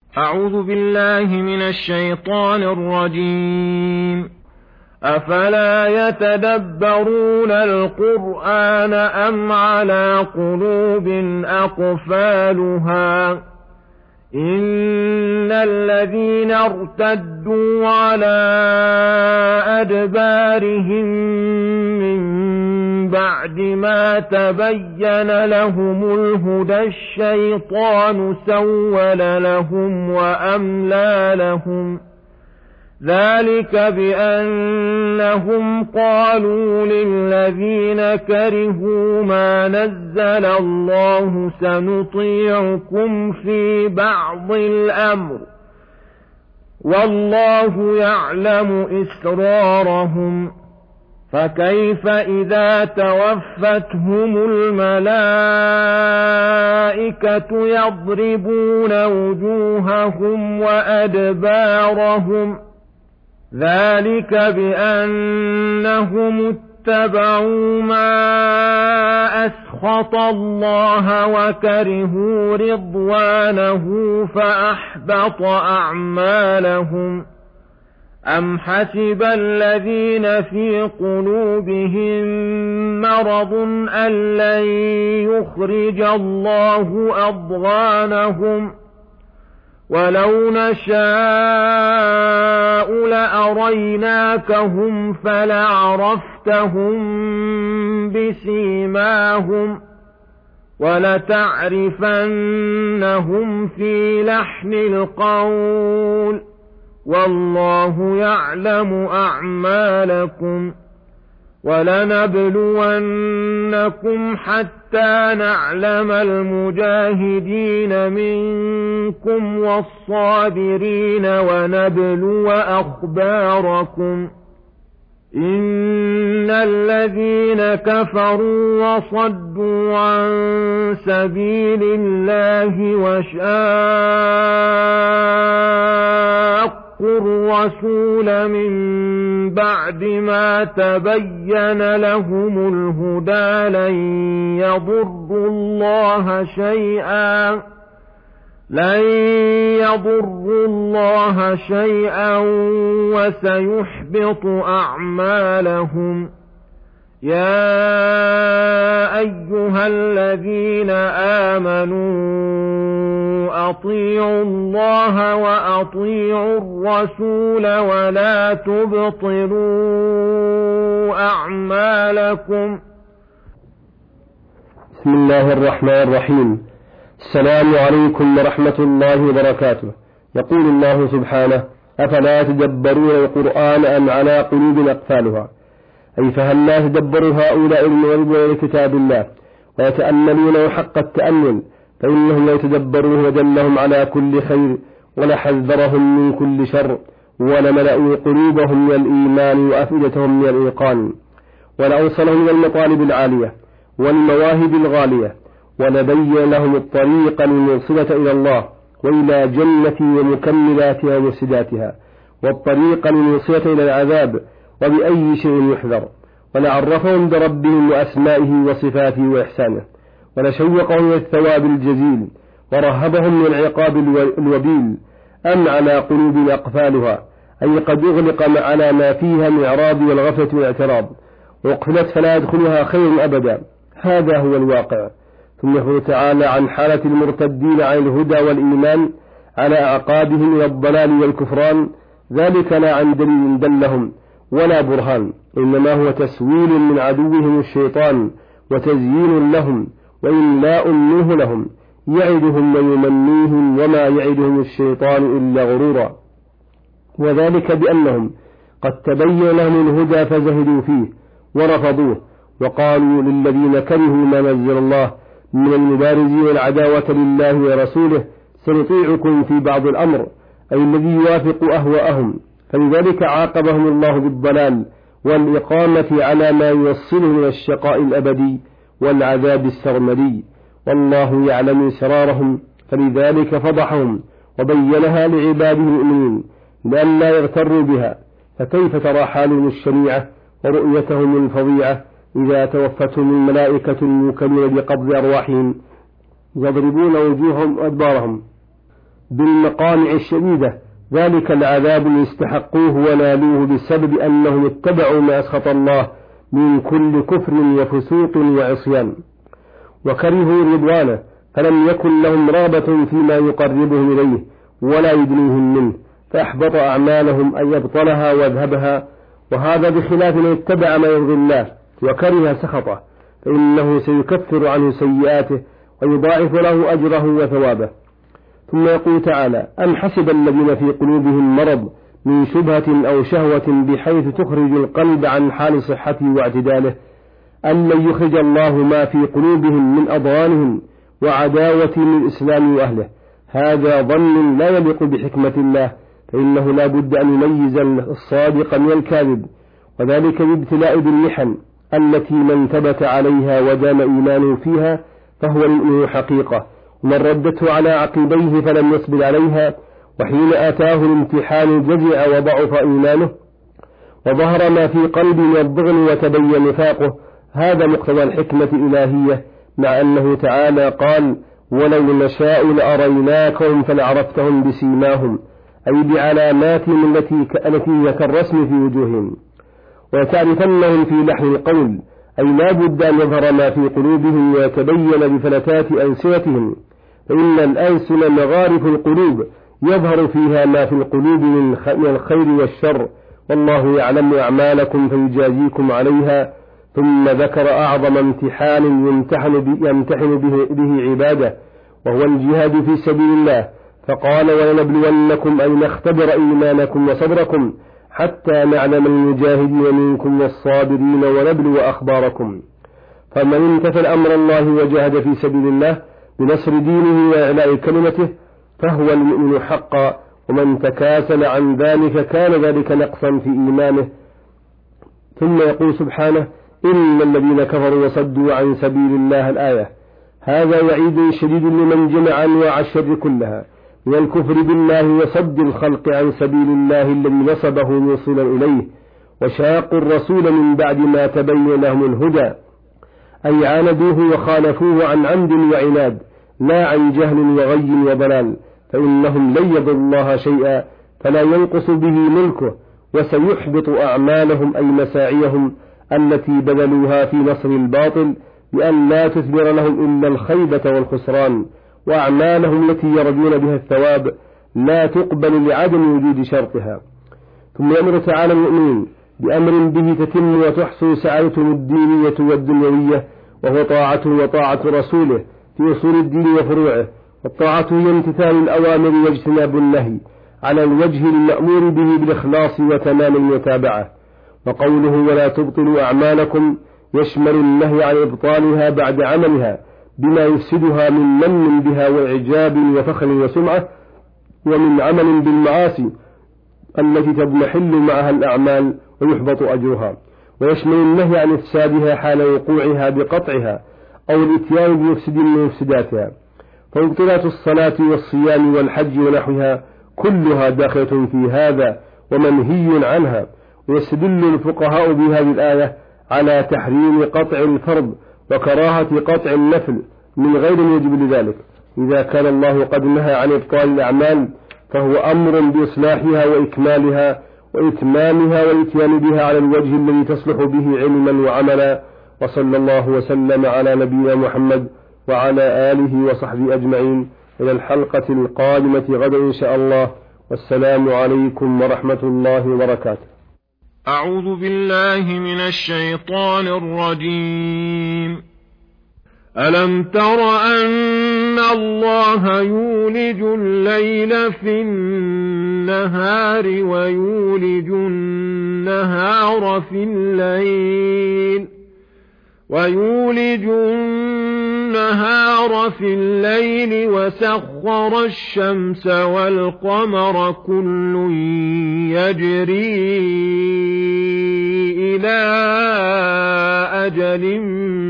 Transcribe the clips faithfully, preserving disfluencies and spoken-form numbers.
أعوذ بالله من الشيطان الرجيم. أفلا يتدبرون القرآن أم على قلوب أقفالها إن الذين ارتدوا على أدبارهم من بعد ما تبين لهم الهدى الشيطان سول لهم وأملى لهم ذلك بأنهم قالوا للذين كرهوا ما نزل الله سنطيعكم في بعض الأمر والله يعلم إسرارهم فكيف إذا توفتهم الملائكة يضربون وجوههم وأدبارهم ذلك بأنهم اتبعوا ما أسخط الله وكرهوا رضوانه فأحبط أعمالهم أم حسب الذين في قلوبهم مرض أن لن يخرج الله أضغانهم ولو نشاء لأريناكهم فلعرفتهم بسيماهم ولتعرفنهم في لحن القول والله يعلم أعمالكم ولنبلونكم حتى نعلم المجاهدين منكم والصابرين ونبلو أخباركم إن الذين كفروا وصدوا عن سبيل الله وشاقوا الرسول من بعد ما تبين لهم الهدى لن يضروا الله شيئا لن يضروا الله شيئا وسيحبط أعمالهم يا أيها الذين آمنوا أطيعوا الله وأطيعوا الرسول ولا تبطلوا أعمالكم. بسم الله الرحمن الرحيم. السلام عليكم ورحمة الله وبركاته. يقول الله سبحانه: أفلا يتدبرون القرآن أم على قلوب أقفالها، أي فهل لا يتدبر هؤلاء المغربون لكتاب الله ويتأملونه حق التأمل، فإنهم لو يتدبروه ودلهم على كل خير ولحذرهم من كل شر ولملأوا قلوبهم من الإيمان وأفئدتهم من الإيقان ولأوصلهم من المطالب العالية والمواهب الغالية ولبين لهم الطريق الموصلة إلى الله وإلى جنة ومكملاتها ومفسداتها والطريق الموصلة إلى العذاب وبأي شيء يحذر ولعرفهم بربهم وأسمائه وصفاته وإحسانه ولشوقهم إلى الثواب الجزيل ورهبهم من العقاب الوبيل. أم على قلوب أقفالها، أي قد أغلق على ما فيها من إعراض والغفلة والاعتراض وقفلت فلا يدخلها خير أبدا. هذا هو الواقع. ثم يقول تعالى عن حالة المرتدين عن الهدى والإيمان على أعقابهم إلى الضلال والكفران: ذلك لا عن دليل دلهم ولا برهان، إنما هو تسويل من عدوهم الشيطان وتزيين لهم وإملاء منه لهم، يعدهم ويمنيهم وما يعدهم الشيطان إلا غرورا. وذلك بأنهم قد تبين لهم الهدى فزهدوا فيه ورفضوه وقالوا للذين كرهوا ما نزل الله من المبارزين العداوة لله ورسوله سنطيعكم في بعض الأمر، أي الذي يوافق أهواءهم، فلذلك عاقبهم الله بالضلال والإقامة على ما يوصلهم إلى الشقاء الأبدي والعذاب السرمدي، والله يعلم إسرارهم، فلذلك فضحهم وبينها لعباده المؤمنين لأن لا يغتروا بها. فكيف ترى حالهم الشنيعة ورؤيتهم الفظيعة إذا توفتهم الملائكة الموكلون بقبض أرواحهم يضربون وجوههم وأدبارهم بالمقامع الشديدة، ذلك العذاب اللي استحقوه ونالوه بسبب أنهم اتبعوا ما أسخط الله من كل كفر وفسوق وعصيان، وكرهوا رضوانه، فلم يكن لهم رغبة فيما يقربهم إليه ولا يدنيهم منه، فأحبط أعمالهم أن يبطلها ويذهبها. وهذا بخلاف من اتبع ما يرضي الله وكره سخطه، فإنه سيكفر عنه سيئاته ويضاعف له أجره وثوابه. ثم يقول تعالى: أم حسب الذين في قلوبهم مرض من شبهة أو شهوة بحيث تخرج القلب عن حال صحته واعتداله أن لن يخرج الله ما في قلوبهم من أضغانهم وعداوة للإسلام وأهله. هذا ظن لا يليق بحكمة الله، فإنه لا بد أن يميز الصادق من الكاذب، وذلك بابتلاء بالمحن التي من ثبت عليها ودام إيمانه فيها فهو المؤمن حقيقة، ومن ردته على عقبيه فلم يصبر عليها وحين آتاه الامتحان جزع وضعف إيمانه وظهر ما في قلبه من الضغن وتبين نفاقه. هذا مقتضى الحكمة الإلهية، مع أنه تعالى قال: ولو نشاء لأريناكهم فلعرفتهم بسيماهم، أي بعلاماتهم التي التي كالرسم في وجوههم، وتعرفنهم في لحن القول، أي لا بد أن يظهر ما في قلوبهم ويتبين بفلتات ألسنتهم، فإن الألسن مغارف القلوب يظهر فيها ما في القلوب من الخير والشر، والله يعلم أعمالكم فيجازيكم عليها. ثم ذكر أعظم امتحان يمتحن, يمتحن به, به عباده، وهو الجهاد في سبيل الله، فقال: ولنبلونكم أن نختبر إيمانكم وصبركم حتى نعلم المجاهدين منكم والصابرين ونبلو أخباركم. فمن امتثل أمر الله وجاهد في سبيل الله بنصر دينه وإعلاء كلمته فهو المؤمن حقا، ومن تكاسل عن ذلك كان ذلك نقصا في إيمانه. ثم يقول سبحانه: إن الذين كفروا وصدوا عن سبيل الله الآية. هذا وعيد شديد لمن جمع أنواع الشر كلها من الكفر بالله وصد الخلق عن سبيل الله الذي نصبه موصلا إليه، وشاقوا الرسول من بعد ما تبين لهم الهدى، أي عاندوه وخالفوه عن عمد وعناد لا عن جهل وغي وضلال، فإنهم لن يضروا الله شيئا فلا ينقص به ملكه، وسيحبط أعمالهم أي مساعيهم التي بذلوها في نصر الباطل بأن لا تثمر لهم إلا الخيبة والخسران، وأعمالهم التي يرجون بها الثواب لا تقبل لعدم وجود شرطها. ثم يأمر تعالى المؤمنين بأمر به تتم وتحصل سعادتهم الدينية والدنيوية، وهو طاعته وطاعة رسوله في أصول الدين وفروعه. والطاعة هي امتثال الأوامر واجتناب النهي على الوجه المأمور به بالإخلاص وتمام المتابعة. وقوله: ولا تبطلوا أعمالكم يشمل النهي عن إبطالها بعد عملها بما يفسدها من من بها وإعجاب وفخر وسمعة، ومن عمل بالمعاصي التي تضمحل معها الأعمال ويحبط أجرها. ويشمل النهي عن إفسادها حال وقوعها بقطعها أو الإتيان بمفسد من مفسداتها، فمبطلات الصلاة والصيام والحج ونحوها كلها داخلة في هذا ومنهي عنها. ويستدل الفقهاء بهذه الآية على تحريم قطع الفرض وكراهة قطع النفل من غير موجب لذلك. إذا كان الله قد نهى عن إبطال الأعمال فهو أمر بإصلاحها وإكمالها وإتمامها والإتيان بها على الوجه الذي تصلح به علما وعملا. وصلى الله وسلم على نبينا محمد وعلى آله وصحبه أجمعين. إلى الحلقة القادمة غدا إن شاء الله، والسلام عليكم ورحمة الله وبركاته. أعوذ بالله من الشيطان الرجيم. ألم تر أن الله يولج الليل في النهار ويولج النهار في الليل ويولج النهار في الليل وسخر الشمس والقمر كل يجري إلى أجل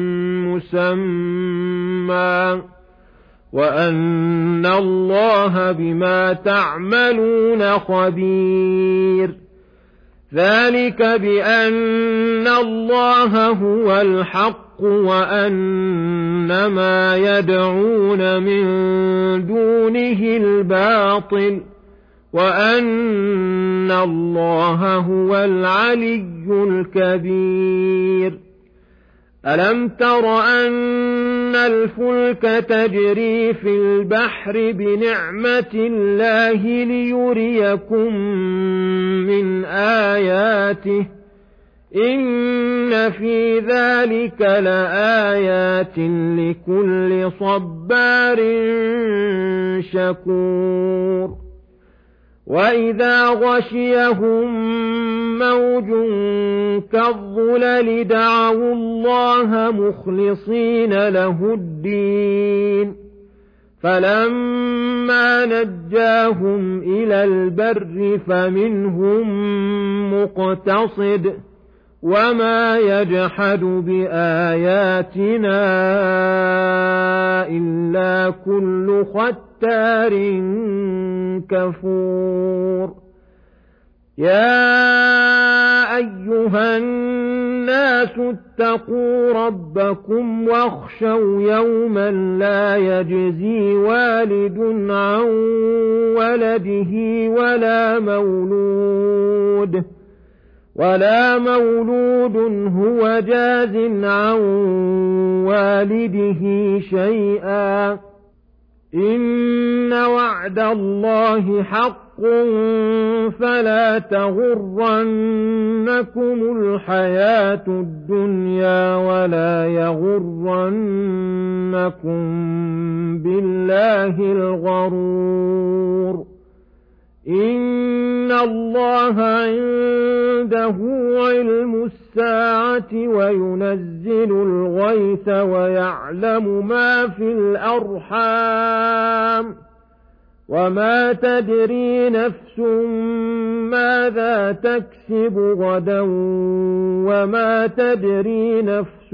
مسمى وأن الله بما تعملون خبير. ذلك بأن الله هو الحق وأن ما يدعون من دونه الباطل وأن الله هو العلي الكبير ألم تر أن الفلك تجري في البحر بنعمة الله ليريكم من آياته إن في ذلك لآيات لكل صبار شكور وإذا غشيهم موج كالظلل دعوا الله مخلصين له الدين فلما نجاهم إلى البر فمنهم مقتصد وما يجحد بآياتنا إلا كل ختار كفور يا أيها الناس اتقوا ربكم واخشوا يوما لا يجزي والد عن ولده ولا مولود ولا مولود هو جاز عن والده شيئا إن وعد الله حق فلا تغرنكم الحياة الدنيا ولا يغرنكم بالله الغرور إن الله عنده علم الساعة وينزل الغيث ويعلم ما في الأرحام وما تدري نفس ماذا تكسب غدا وما تدري نفس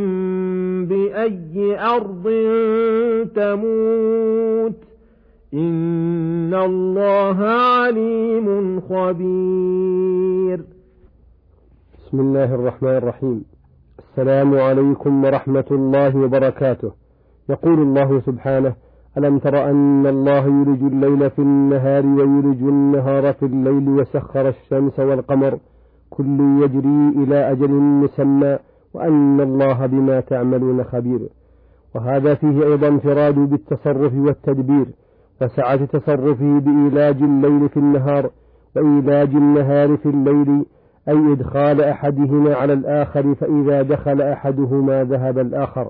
بأي أرض تموت إن الله عليم خبير. بسم الله الرحمن الرحيم. السلام عليكم ورحمة الله وبركاته. يقول الله سبحانه: ألم تر أن الله يولج الليل في النهار ويولج النهار في الليل وسخر الشمس والقمر كل يجري إلى أجل مسمى وأن الله بما تعملون خبير. وهذا فيه أيضا انفراد بالتصرف والتدبير وسعة تصرفه بإيلاج الليل في النهار وإيلاج النهار في الليل، أي إدخال أحدهما على الآخر، فإذا دخل أحدهما ذهب الآخر.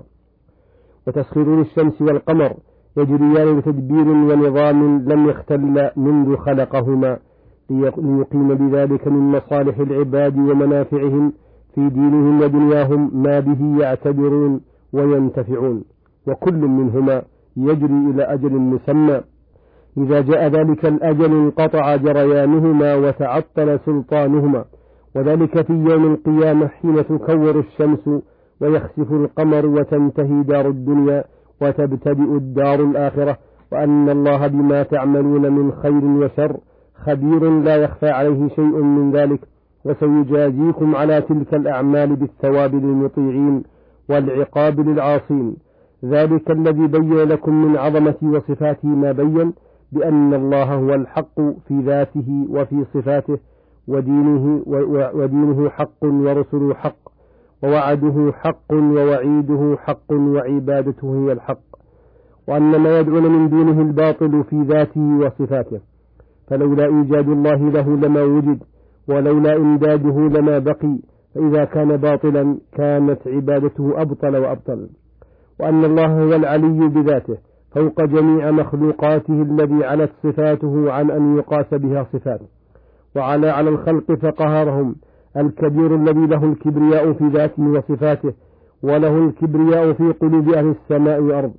وتسخير الشمس والقمر يجريان بتدبير ونظام لم يختل منذ خلقهما، ليقيم بذلك من مصالح العباد ومنافعهم في دينهم ودنياهم ما به يعتبرون وينتفعون، وكل منهما يجري إلى أجل مسمى. إذا جاء ذلك الأجل انقطع جريانهما وتعطل سلطانهما، وذلك في يوم القيامة حين تكور الشمس ويخسف القمر وتنتهي دار الدنيا وتبتدئ الدار الآخرة، وأن الله بما تعملون من خير وشر خبير لا يخفى عليه شيء من ذلك، وسيجازيكم على تلك الأعمال بالثواب للمطيعين والعقاب للعاصين. ذلك الذي بين لكم من عظمة وصفاته ما بين بأن الله هو الحق في ذاته وفي صفاته، ودينه, ودينه حق ورسله حق، ووعده حق ووعيده حق وعبادته هي الحق، وأن ما يدعون من دونه الباطل في ذاته وصفاته، فلولا إيجاد الله له لما وجد، ولولا إمداده لما بقي، فإذا كان باطلا كانت عبادته أبطل وأبطل. وأن الله هو العلي بذاته فوق جميع مخلوقاته الذي علت صفاته عن أن يقاس بها صفاته، وعلى على الخلق فقهرهم، الكبير الذي له الكبرياء في ذاته وصفاته، وله الكبرياء في قلوب أهل السماء والأرض.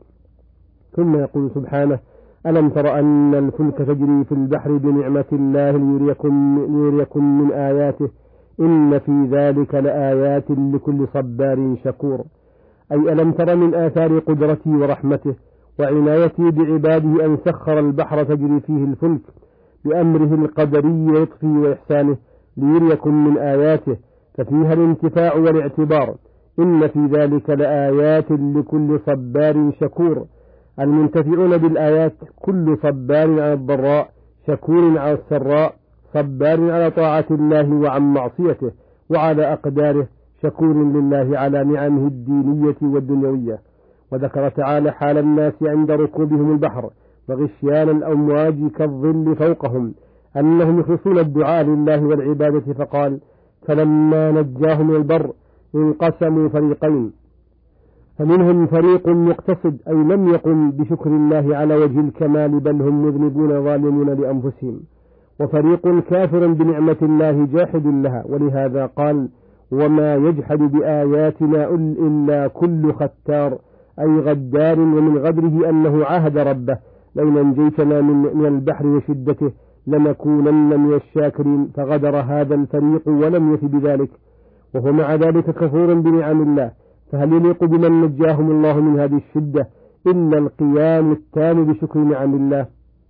ثم يقول سبحانه: ألم تر أن الفلك تجري في البحر بنعمة الله ليريكم, ليريكم من آياته إن في ذلك لآيات لكل صبار شكور. أي ألم تر من آثار قدرته ورحمته وعنايته بعباده أن سخر البحر تجري فيه الفلك بأمره القدري ولطفه وإحسانه، ليريكم من آياته، ففيها الانتفاع والاعتبار. إن في ذلك لآيات لكل صبار شكور. المنتفعون بالآيات كل صبار على الضراء، شكور على السراء، صبار على طاعة الله وعن معصيته وعلى أقداره، شكور لله على نعمه الدينية والدنيوية. وذكر تعالى حال الناس عند ركوبهم البحر وغشيان الأمواج كالظل فوقهم أنهم يخلصون الدعاء لله والعبادة، فقال: فلما نجاهم إلى البر انقسموا فريقين، فمنهم فريق مقتصد أي لم يقم بشكر الله على وجه الكمال، بل هم مذنبون ظالمون لأنفسهم، وفريق كافر بنعمة الله جاحد لها. ولهذا قال: وما يجحد بآياتنا إلا كل ختار، أي غدار. ومن غدره أنه عاهد ربه: لئن أنجيتنا من البحر وشدته لنكونن من الشاكرين، فغدر هذا الفريق ولم يف بذلك، وهو مع ذلك كفور بنعم الله. فهل يليق بمن نجاهم الله من هذه الشدة إلا القيام التام بشكر نعم الله؟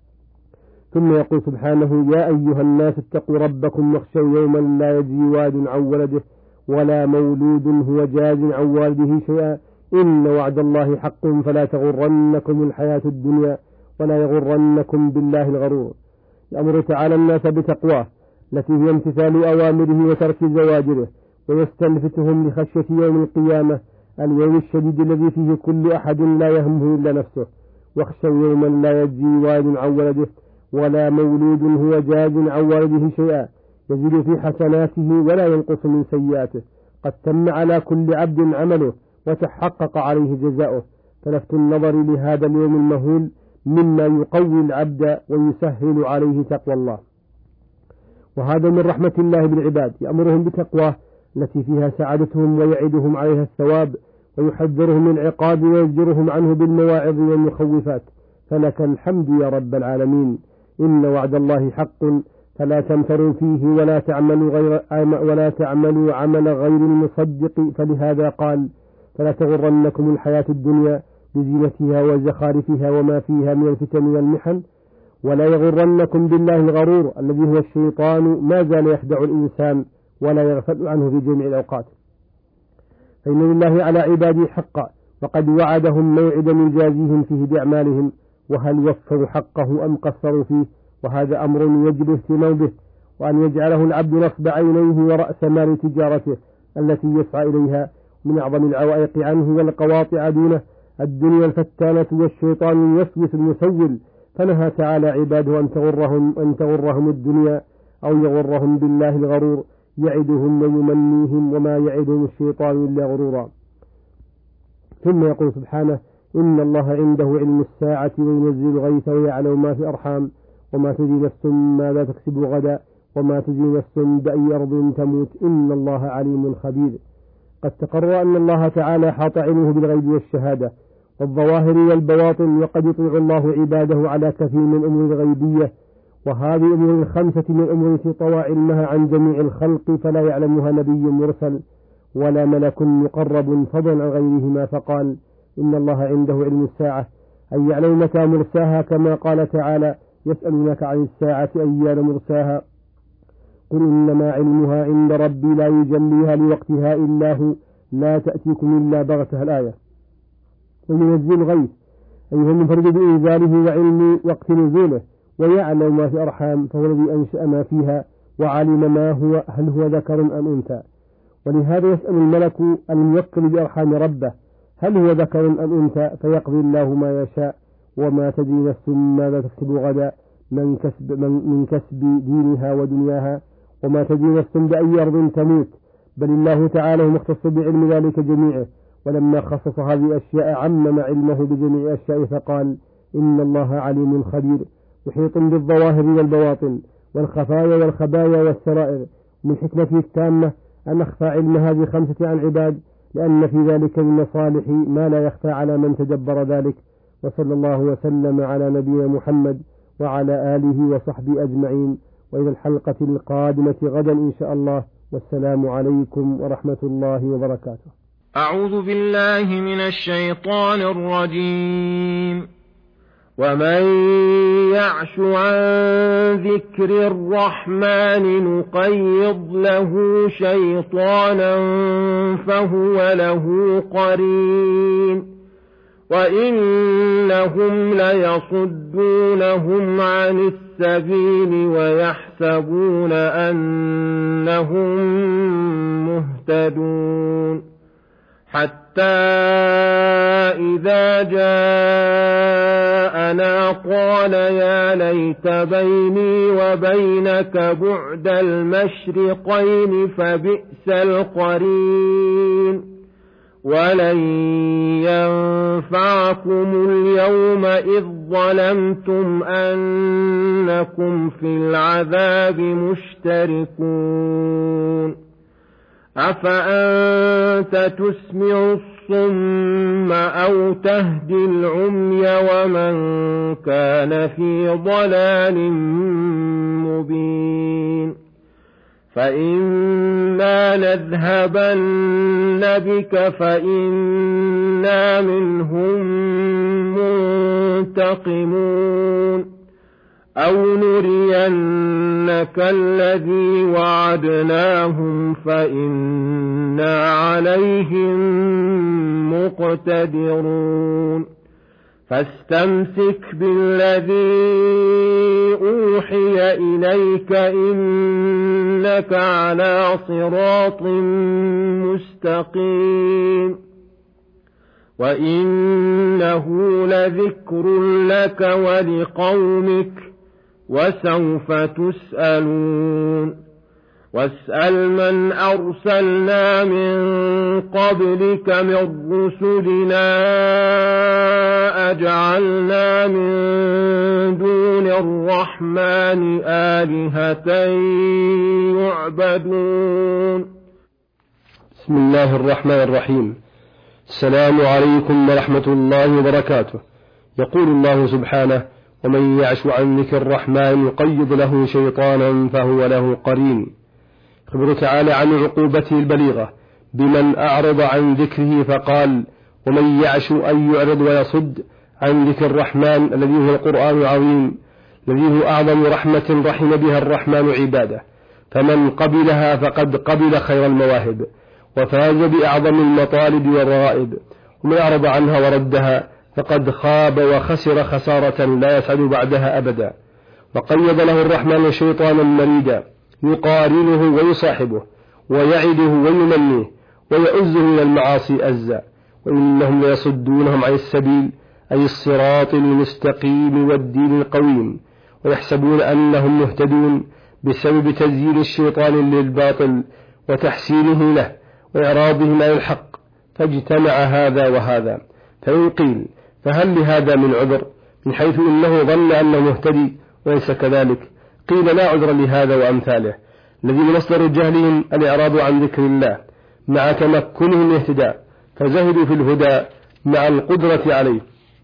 ثم يقول سبحانه: يا أيها الناس اتقوا ربكم واخشوا يوما لا يجزي والد عن ولده ولا مولود هو جاز عن والده شيئا، إن وعد الله حق فلا تغرنكم الحياة الدنيا ولا يغرنكم بالله الغرور. يأمر تعالى الناس بتقواه التي هي امتثال أوامره وترك زواجره، ويستلفتهم لخشية يوم القيامة، اليوم الشديد الذي فيه كل أحد لا يهمه إلا نفسه. واخشوا يوما لا يجزي والد عن ولده ولا مولود هو جاز عن والده شيئا، يزيد في حسناته ولا ينقص من سيئاته، قد تم على كل عبد عمله وتحقق عليه جزاؤه. فلفت النظر لهذا اليوم المهول مما يقوي العبد ويسهل عليه تقوى الله، وهذا من رحمة الله بالعباد، يأمرهم بتقواه التي فيها سعادتهم ويعدهم عليها الثواب، ويحذرهم من العقاب ويزجرهم عنه بالمواعظ والمخوفات. فلك الحمد يا رب العالمين. إن وعد الله حق فلا تمتروا فيه ولا تعملوا غير ولا تعملوا عمل غير المصدق. فلهذا قال: فلا تغرنكم الحياة الدنيا بزينتها وزخارفها وما فيها من الفتن والمحن، ولا يغرنكم بالله الغرور الذي هو الشيطان، ما زال يخدع الإنسان ولا يغفل عنه في جميع الأوقات. فإن لله على عباده حقا، وقد وعدهم موعدا يجازيهم فيه بأعمالهم، وهل وفوا حقه أم قصروا فيه؟ وهذا أمر يجب اهتمام به، وأن يجعله العبد نصب عينيه ورأس مال تجارته التي يسعى إليها. من أعظم العوائق عنه والقواطع دونه الدنيا الفتانة والشيطان الوسوس المسول، فنهى تعالى عباده أن تغرهم, أن تغرهم الدنيا أو يغرهم بالله الغرور، يعدهم ويمنيهم، وما يعدهم الشيطان إلا غرورا. ثم يقول سبحانه: إن الله عنده علم الساعة وينزل الغيث ويعلم ما في الأرحام وما تدري نفس ماذا تكسب غدا وما تدري نفس بأي أرض تموت، إن الله عليم خبير. قد تقرر أن الله تعالى حاط علمه بالغيب والشهادة والظواهر والبواطن، وقد يطيع الله عباده على كثير من الأمور الغيبية، وهذه الأمور الخمسة من الأمور التي طوى علمها عن جميع الخلق، فلا يعلمها نبي مرسل ولا ملك مقرب فضلا عن غيرهما. فقال: إن الله عنده علم الساعة، أي يعلم متى مرساها، كما قال تعالى: يسألونك عن الساعة أيان مرساها، قل إنما علمها عند ربي لا يجليها لوقتها إلا هو، لا تأتيكم إلا بغتها. الآية. وينزل الغيث، أي هو منفرد بإنزاله وعلم وقت نزوله، ويعلم ما في الأرحام، فهو الذي أنشأ ما فيها وعلم ما هو، هل هو ذكر أم أنثى. ولهذا يسأل الملك الموكل بأرحام ربه: هل هو ذكر أم أنثى؟ فيقضي الله ما يشاء. وما تدري نفس ماذا تكسب غدا، من كسب, من, من كسب دينها ودنياها، وما تدري نفس بأي أرض تموت. بل الله تعالى مختص بعلم ذلك جميعه، ولما خصص هذه الأشياء عمم علمه بجميع الأشياء، فقال: إن الله عليم خبير، محيط بالظواهر والبواطن والخفايا والخبايا والسرائر. من حكمته التامة أن أخفى علم هذه خمسة عن عباد، لأن في ذلك من مصالح ما لا يخفى على من تدبر ذلك. وصلى الله وسلم على نبينا محمد وعلى آله وصحبه أجمعين، وإلى الحلقة القادمة غدا إن شاء الله، والسلام عليكم ورحمة الله وبركاته. أعوذ بالله من الشيطان الرجيم. ومن يعش عن ذكر الرحمن نقيض له شيطانا فهو له قرين وإنهم ليصدونهم عن السبيل ويحسبون أنهم مهتدون حتى إذا جاءنا قال يا ليت بيني وبينك بعد المشرقين فبئس القرين ولن ينفعكم اليوم إذ ظلمتم أنكم في العذاب مشتركون أفأنت تسمع الصم أو تهدي العمي ومن كان في ضلال مبين فإما نذهبن بك فإنا منهم منتقمون أو نرينك الذي وعدناهم فإنا عليهم مقتدرون فاستمسك بالذي أوحي إليك إنك على صراط مستقيم وإنه لذكر لك ولقومك وسوف تسألون واسأل من أرسلنا من قبلك من رسلنا أجعلنا من دون الرحمن آلهة يعبدون. بسم الله الرحمن الرحيم. السلام عليكم ورحمة الله وبركاته. يقول الله سبحانه: ومن يعش عن ذكر الرحمن يقيض له شيطانا فهو له قرين. يخبر تعالى عن عقوبته البليغة بمن أعرض عن ذكره فقال: ومن يعش أن يعرض ويصد عن ذكر الرحمن الذي هو القرآن العظيم الذي هو أعظم رحمة رحم بها الرحمن عباده، فمن قبلها فقد قبل خير المواهب وفاز بأعظم المطالب والرغائب، ومن أعرض عنها وردها فقد خاب وخسر خسارة لا يسعد بعدها أبدا. وقيض له الرحمن شيطانا مريدا يقارنه ويصاحبه ويعده ويمنيه ويؤزه إلى المعاصي أزا، وإنهم ليصدونهم عن السبيل أي الصراط المستقيم والدين القويم، ويحسبون أنهم مهتدون بسبب تزيين الشيطان للباطل وتحسينه له وإعراضهم عن الحق، فاجتمع هذا وهذا. فإن قيل فهل لهذا من عذر من حيث إنه ظن أنه مهتدي وليس كذلك؟ قيل لا عذر لهذا وأمثاله الذين مصدر جهلهم الإعراض عن ذكر الله مع تمكنهم الاهتداء، فزهدوا في الهدى مع القدرة عليه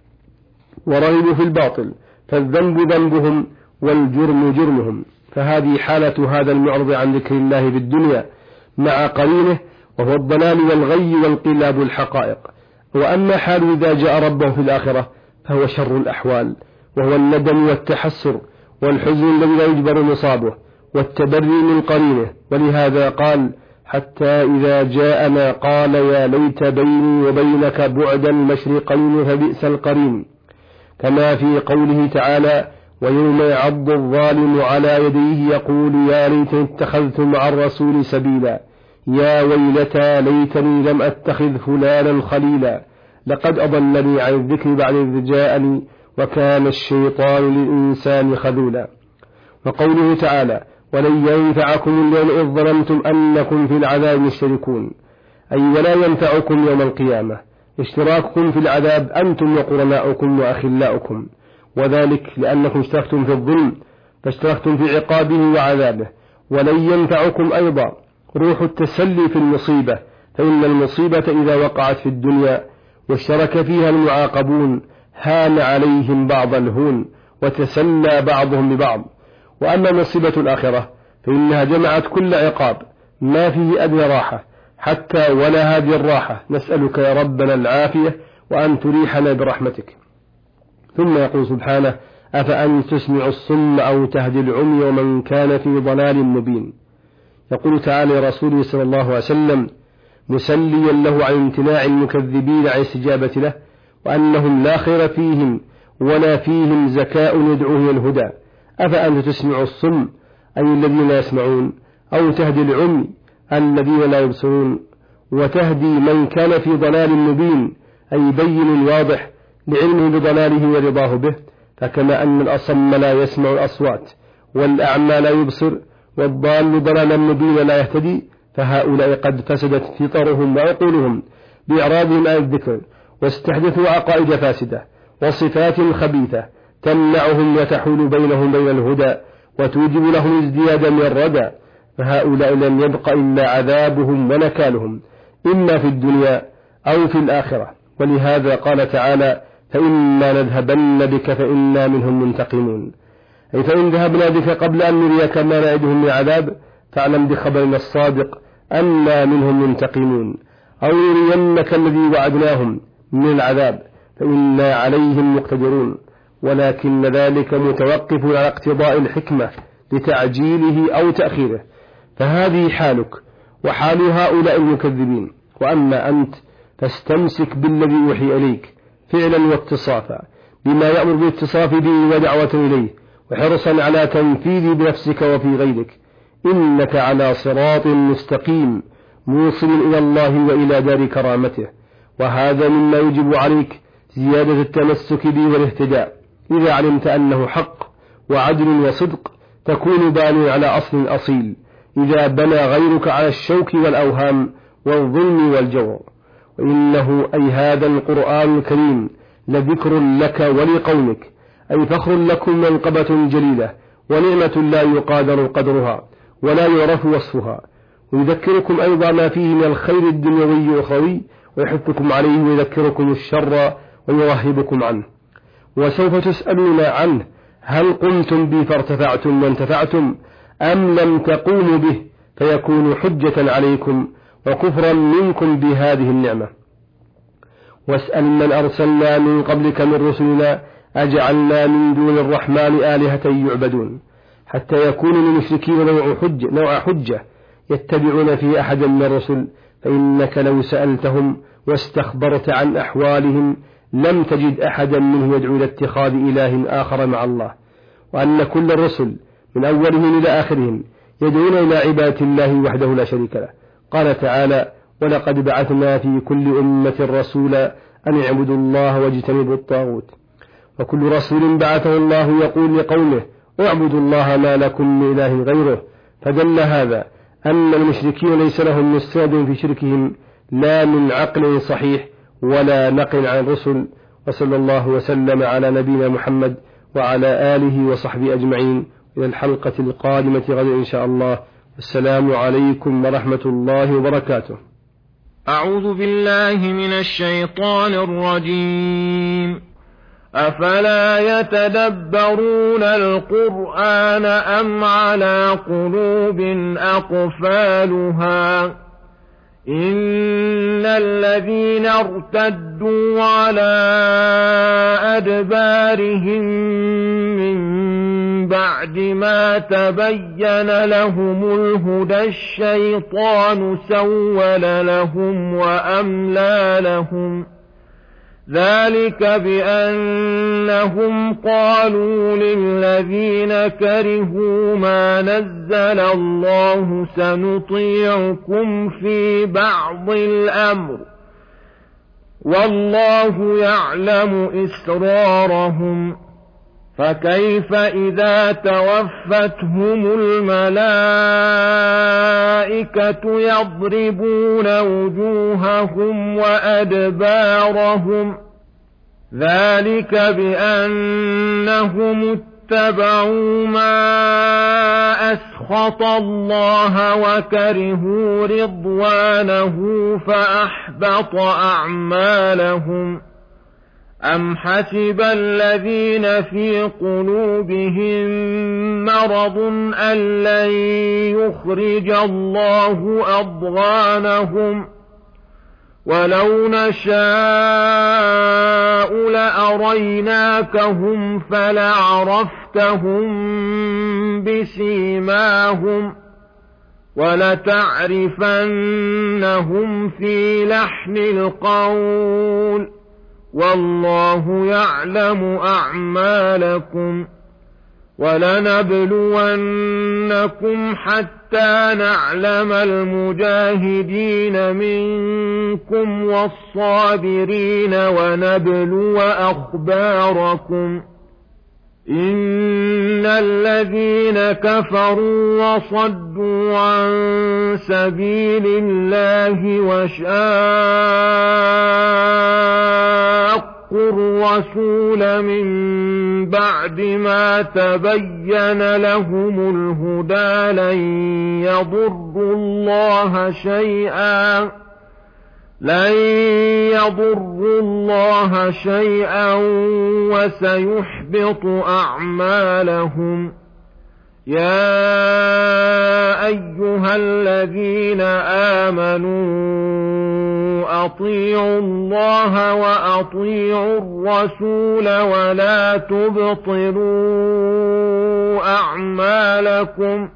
ورغبوا في الباطل، فالذنب ذنبهم والجرم جرمهم. فهذه حالة هذا المعرض عن ذكر الله بالدنيا مع قرينه وهو الضلال والغي وانقلاب الحقائق. وأما حال إذا جاء ربه في الآخرة فهو شر الأحوال، وهو الندم والتحسر والحزن الذي لا يجبر مصابه والتبري من قرينه. ولهذا قال: حتى إذا جاءنا قال يا ليت بيني وبينك بعد المشرقين فبئس القرين، كما في قوله تعالى: ويوم يعض الظالم على يديه يقول يا ليتني اتخذت مع الرسول سبيلا، يا ويلتى ليتني لم أتخذ فلانا خليلا، لقد أضلني عن الذكر بعد إذ جاءني وكان الشيطان للإنسان خذولا. وقوله تعالى: ولن ينفعكم اليوم إذ ظلمتم أنكم في العذاب مشتركون، أي ولا ينفعكم يوم القيامة اشتراككم في العذاب أنتم وقرناؤكم وأخلاؤكم، وذلك لأنكم اشتركتم في الظلم فاشتركتم في عقابه وعذابه. ولن ينفعكم أيضا روح التسلي في المصيبة، فإن المصيبة إذا وقعت في الدنيا واشترك فيها المعاقبون هان عليهم بعض الهون وتسلى بعضهم ببعض. وأما مصيبة الآخرة فإنها جمعت كل عقاب ما فيه أدنى راحة، حتى ولا هذه الراحة نسألك يا ربنا العافية وأن تريحنا برحمتك. ثم يقول سبحانه أفأنت تسمع الصم أو تهدي العمي ومن كان في ضلال مبين. يقول تعالى لرسوله صلى الله عليه وسلم مسليا له عن امتناع المكذبين عن الاستجابة له وأنهم لا خير فيهم ولا فيهم زكاء يدعوه إلى الهدى. أفأنت تسمع الصم أي الذين لا يسمعون أو تهدي العمي الذين لا يبصرون وتهدي من كان في ضلال مبين أي بين واضح لعلمه بضلاله ورضاه به. فكما أن الأصم لا يسمع الأصوات والأعمى لا يبصر والضال ضلالا مبين لا يهتدي فهؤلاء قد فسدت فطرهم وعقولهم بإعراضهم عن الذكر واستحدثوا عقائد فاسدة وصفات خبيثة تمنعهم وتحول بينهم بين الهدى وتوجب لهم ازديادا من الردى. فهؤلاء لم يبق إلا عذابهم ونكالهم إما في الدنيا أو في الآخرة. ولهذا قال تعالى فإما نذهبن بك فإنا منهم منتقمون أي فإن ذهبنا بك قبل أن نريك ما نعدهم من عذاب فاعلم بخبرنا الصادق أنا منهم منتقمون أو نرينك الذي وعدناهم من العذاب فإنا عليهم مقتدرون. ولكن ذلك متوقف على اقتضاء الحكمة لتعجيله أو تأخيره. فهذه حالك وحال هؤلاء المكذبين. وأما أنت فاستمسك بالذي يوحي إليك فعلا واتصافا بما يأمر بالاتصاف به ودعوة إليه وحرصا على تنفيذ بنفسك وفي غيرك إنك على صراط مستقيم موصل إلى الله وإلى دار كرامته. وهذا مما يجب عليك زيادة التمسك به والاهتداء إذا علمت أنه حق وعدل وصدق تكون باني على أصل أصيل إذا بنى غيرك على الشوك والأوهام والظلم والجور. وإنه أي هذا القرآن الكريم لذكر لك ولقومك أي فخر لكم منقبة جليلة ونعمة لا يقادر قدرها ولا يعرف وصفها. ويذكركم أيضا ما فيه من الخير الدنيوي والأخروي ويحثكم عليه ويذكركم الشر ويرهبكم عنه. وسوف تسألون عنه هل قمتم به فارتفعتم وانتفعتم أم لم تقوموا به فيكون حجة عليكم وكفرا منكم بهذه النعمة. واسأل من أرسلنا من قبلك من رسلنا أجعلنا من دون الرحمن آلهة يعبدون حتى يكون للمشركين نوع حجة, نوع حجة يتبعون في أحد من الرسل. فإنك لو سألتهم واستخبرت عن أحوالهم لم تجد أحدا منه يدعو إلى اتخاذ إله آخر مع الله. وأن كل الرسل من أولهم إلى آخرهم يدعون إلى عبادة الله وحده لا شريك له. قال تعالى ولقد بعثنا في كل أمة رسولا أن اعبدوا الله واجتنبوا الطاغوت. وكل رسول بعثه الله يقول لقومه اعبدوا الله ما لكم من إله غيره. فدل هذا أن المشركين ليس لهم مستند في شركهم لا من عقل صحيح ولا نقل عن الرسل. وصلى الله وسلم على نبينا محمد وعلى آله وصحبه أجمعين إلى الحلقة القادمة غدا إن شاء الله. السلام عليكم ورحمة الله وبركاته. أعوذ بالله من الشيطان الرجيم. أفلا يتدبرون القرآن أم على قلوب أقفالها إن الذين ارتدوا على أدبارهم من بعد ما تبين لهم الهدى الشيطان سول لهم وأملى لهم ذلك بأنهم قالوا للذين كرهوا ما نزل الله سنطيعكم في بعض الأمر والله يعلم إسرارهم فكيف إذا توفتهم الملائكة يضربون وجوههم وأدبارهم ذلك بأنهم اتبعوا ما أسخط الله وكرهوا رضوانه فأحبط أعمالهم. أم حسب الذين في قلوبهم مرض أن لن يخرج الله أضغانهم ولو نشاء لأريناكهم فلعرفتهم بسيماهم ولتعرفنهم في لحن القول والله يعلم أعمالكم ولنبلونكم حتى نعلم المجاهدين منكم والصابرين ونبلو أخباركم إن الذين كفروا وصدوا عن سبيل الله وشاقوا الرسول من بعد ما تبين لهم الهدى لن يضروا الله شيئا لن يضروا الله شيئا وسيحبط أعمالهم يا أيها الذين آمنوا أطيعوا الله وأطيعوا الرسول ولا تبطلوا أعمالكم.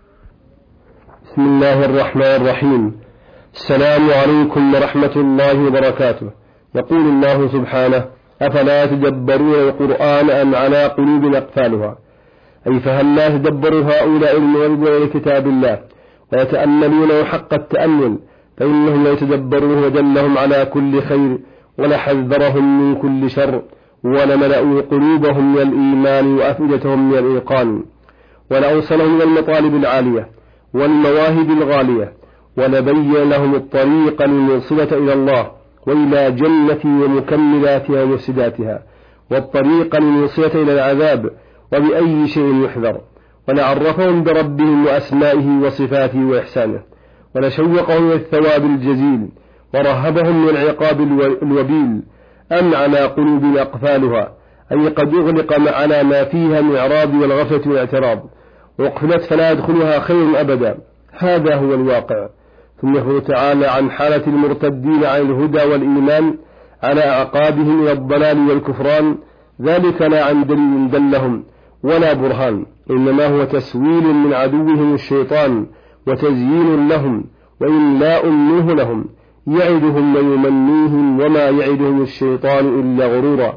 بسم الله الرحمن الرحيم. السلام عليكم ورحمة الله وبركاته. يقول الله سبحانه: أفلا يتدبرون القرآن أم على قلوب أقفالها؟ أي فهل لا يتدبروا هؤلاء الموردون لكتاب الله ويتأملونه حق التأمل، فإنهم لا يتدبروه ودلهم على كل خير ولحذرهم من كل شر ولملأوا قلوبهم من الإيمان وأفئدتهم من الإيقان ولأوصلهم من المطالب العالية والمواهب الغالية ولبين لهم الطريق الموصلة إلى الله وإلى جنة ومكملاتها ومفسداتها والطريق الموصلة إلى العذاب وبأي شيء يحذر ولعرفهم بربهم وأسمائه وصفاته وإحسانه ولشوقهم إلى الثواب الجزيل ورهبهم من العقاب الوبيل. أم على قلوب أقفالها أي قد يغلق على ما فيها من إعراض والغفلة والاعتراض وقفلت فلا يدخلها خير أبدا. هذا هو الواقع. ثم يخبر تعالى عن حالة المرتدين عن الهدى والإيمان على أعقابهم إلى الضلال والكفران، ذلك لا عن دليل دلهم ولا برهان، إنما هو تسويل من عدوهم الشيطان وتزيين لهم وإملاء منه لهم، يعدهم ويمنيهم وما يعدهم الشيطان إلا غرورا،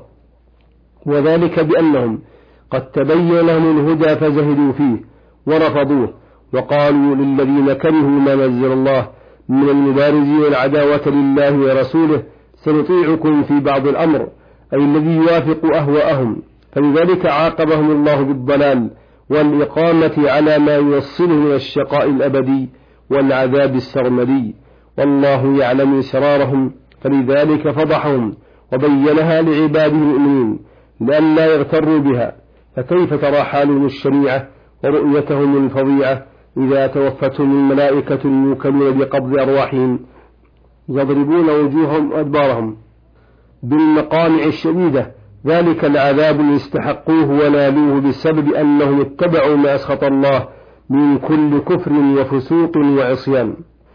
وذلك بأنهم قد تبين لهم الهدى فزهدوا فيه ورفضوه وقالوا للذين كرهوا ما نزل الله من المبارزين العداوة لله ورسوله سنطيعكم في بعض الأمر، أي الذي يوافق أهواءهم، فلذلك عاقبهم الله بالضلال والإقامة على ما يوصلهم إلى الشقاء الأبدي والعذاب السرمدي، والله يعلم إسرارهم فلذلك فضحهم وبينها لعباده المؤمنين لئلا يغتروا بها. فكيف ترى حالهم الشنيعة ورؤيتهم الفظيعة إذا توفتهم الملائكة الموكلون بقبض أرواحهم يضربون وجوههم وأدبارهم بالمقامع الشديدة، ذلك العذاب الذي استحقوه ونالوه بسبب أنهم اتبعوا ما أسخط الله من كل كفر وفسوق وعصيان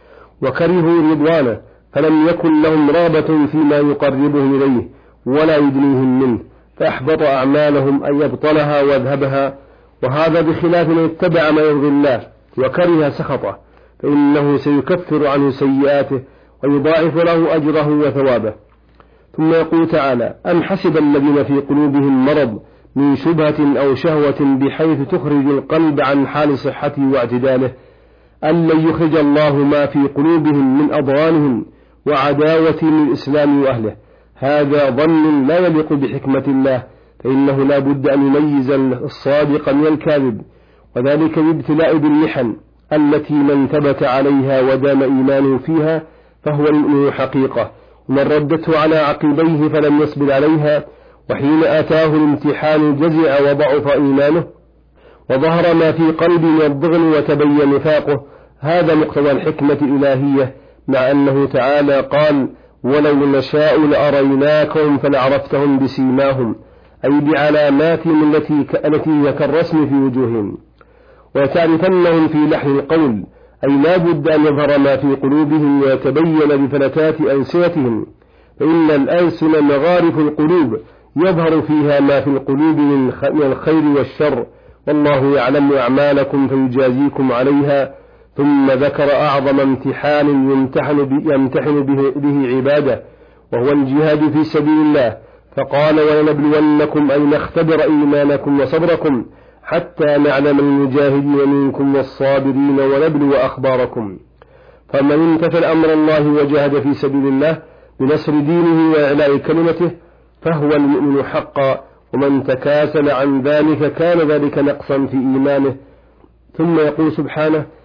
وكرهوا رضوانه، فلم يكن لهم رغبة فيما يقربهم إليه ولا يدنيهم منه، فأحبط أعمالهم أن يبطلها ويذهبها. وهذا بخلاف من اتبع ما يرضي الله وكره سخطه، فإنه سيكفر عنه سيئاته ويضاعف له أجره وثوابه. ثم يقول تعالى: أم حسب الذين في قلوبهم مرض من شبهة أو شهوة بحيث تخرج القلب عن حال صحته واعتداله أن لن يخرج الله ما في قلوبهم من أضغانهم وعداوة للإسلام وأهله. هذا ظن لا يليق بحكمة الله، فإنه لا بد أن يميز الصادق من الكاذب، وذلك بابتلاء بالمحن التي من ثبت عليها ودام إيمانه فيها فهو المؤمن حقيقة، ومن ردته على عقبيه فلم يصبر عليها وحين آتاه الامتحان جزع وضعف إيمانه وظهر ما في قلبه من الضغن وتبين نفاقه. هذا مقتضى الحكمة الإلهية، مع أنه تعالى قال: ولو نشاء لأريناكم فلعرفتهم بسيماهم، أي بعلاماتهم التي التي كالرسم في وجوههم، وتعرفنهم في لحن القول، أي لا بد أن يظهر ما في قلوبهم ويتبين بفلتات ألسنتهم، فإن الألسن مغارف القلوب يظهر فيها ما في القلوب من الخير والشر، والله يعلم أعمالكم فيجازيكم عليها. ثم ذكر أعظم امتحان يمتحن, يمتحن به, به عباده، وهو الجهاد في سبيل الله، فقال ولنبلونكم أي نختبر إيمانكم وصبركم حتى نعلم المجاهدين منكم والصابرين ونبلو أخباركم. فمن امتثل أمر الله وجاهد في سبيل الله بنصر دينه وإعلاء كلمته فهو المؤمن حقا، ومن تكاسل عن ذلك كان ذلك نقصا في إيمانه. ثم يقول سبحانه